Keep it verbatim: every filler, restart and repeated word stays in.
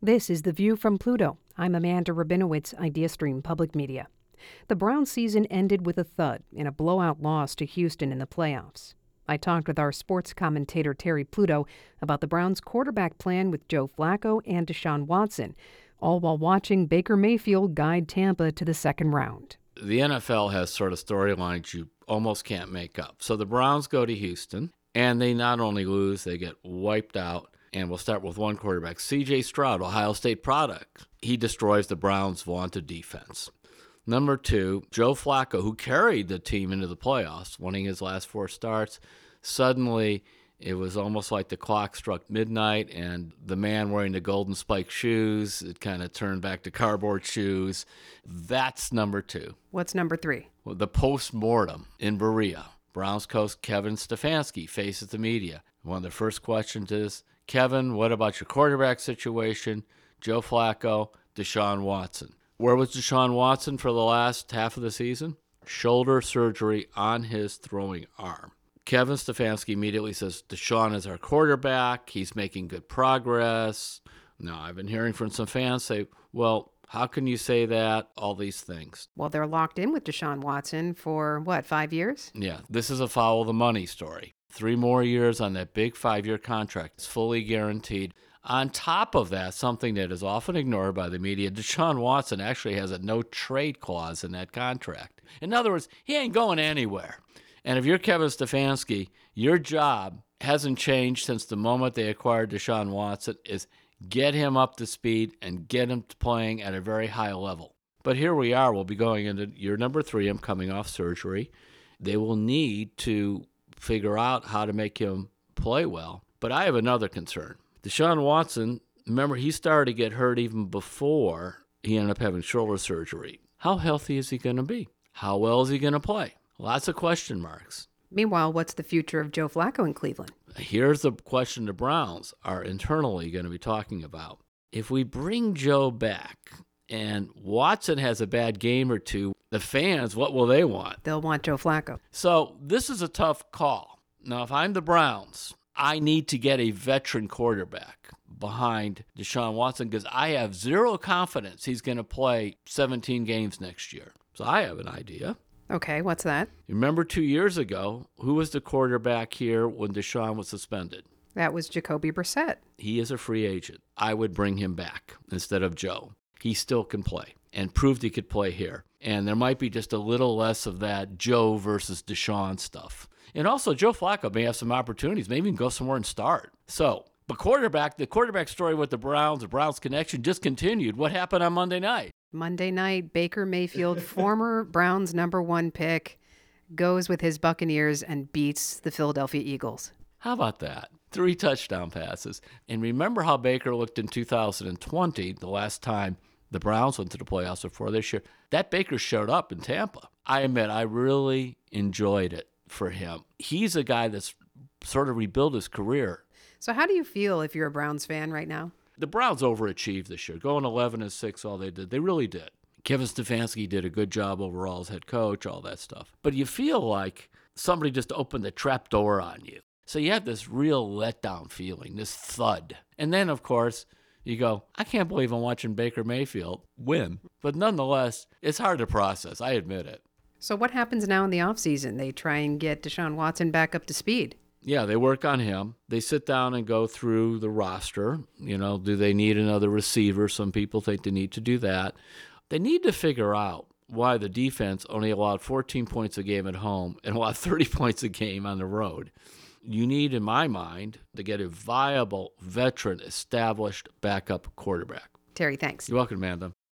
This is The View from Pluto. I'm Amanda Rabinowitz, IdeaStream Public Media. The Browns season ended with a thud in a blowout loss to Houston in the playoffs. I talked with our sports commentator Terry Pluto about the Browns' quarterback plan with Joe Flacco and Deshaun Watson, all while watching Baker Mayfield guide Tampa to the second round. The N F L has sort of storylines you almost can't make up. So the Browns go to Houston, and they not only lose, they get wiped out. And we'll start with one quarterback, C J Stroud, Ohio State product. He destroys the Browns' vaunted defense. Number two, Joe Flacco, who carried the team into the playoffs, winning his last four starts. Suddenly, it was almost like the clock struck midnight, and the man wearing the golden spike shoes, it kind of turned back to cardboard shoes. That's number two. What's number three? Well, the post-mortem in Berea. Browns coach Kevin Stefanski faces the media. One of the first questions is, Kevin, what about your quarterback situation? Joe Flacco, Deshaun Watson. Where was Deshaun Watson for the last half of the season? Shoulder surgery on his throwing arm. Kevin Stefanski immediately says, Deshaun is our quarterback. He's making good progress. Now, I've been hearing from some fans say, well, how can you say that? All these things. Well, they're locked in with Deshaun Watson for, what, five years? Yeah, this is a follow the money story. Three more years on that big five-year contract. It's fully guaranteed. On top of that, something that is often ignored by the media, Deshaun Watson actually has a no-trade clause in that contract. In other words, he ain't going anywhere. And if you're Kevin Stefanski, your job hasn't changed since the moment they acquired Deshaun Watson, is get him up to speed and get him playing at a very high level. But here we are. We'll be going into year number three. I'm coming off surgery. They will need to figure out how to make him play well. But I have another concern. Deshaun Watson, remember, he started to get hurt even before he ended up having shoulder surgery. How healthy is he going to be? How well is he going to play? Lots of question marks. Meanwhile, what's the future of Joe Flacco in Cleveland? Here's the question the Browns are internally going to be talking about. If we bring Joe back and Watson has a bad game or two, the fans, what will they want? They'll want Joe Flacco. So this is a tough call. Now, if I'm the Browns, I need to get a veteran quarterback behind Deshaun Watson because I have zero confidence he's going to play seventeen games next year. So I have an idea. Okay, what's that? Remember two years ago, who was the quarterback here when Deshaun was suspended? That was Jacoby Brissett. He is a free agent. I would bring him back instead of Joe. He still can play and proved he could play here. And there might be just a little less of that Joe versus Deshaun stuff. And also, Joe Flacco may have some opportunities, maybe even go somewhere and start. So, but quarterback, the quarterback story with the Browns, the Browns connection just continued. What happened on Monday night? Monday night, Baker Mayfield, former Browns number one pick, goes with his Buccaneers and beats the Philadelphia Eagles. How about that? Three touchdown passes. And remember how Baker looked in two thousand twenty, the last time the Browns went to the playoffs before this year. That Baker showed up in Tampa. I admit, I really enjoyed it for him. He's a guy that's sort of rebuilt his career. So how do you feel if you're a Browns fan right now? The Browns overachieved this year, going eleven and six, all they did. They really did. Kevin Stefanski did a good job overall as head coach, all that stuff. But you feel like somebody just opened the trap door on you. So you have this real letdown feeling, this thud. And then, of course, you go, I can't believe I'm watching Baker Mayfield win. But nonetheless, it's hard to process. I admit it. So what happens now in the offseason? They try and get Deshaun Watson back up to speed. Yeah, they work on him. They sit down and go through the roster. You know, do they need another receiver? Some people think they need to do that. They need to figure out why the defense only allowed fourteen points a game at home and allowed thirty points a game on the road. You need, in my mind, to get a viable, veteran, established backup quarterback. Terry, thanks. You're welcome, Amanda.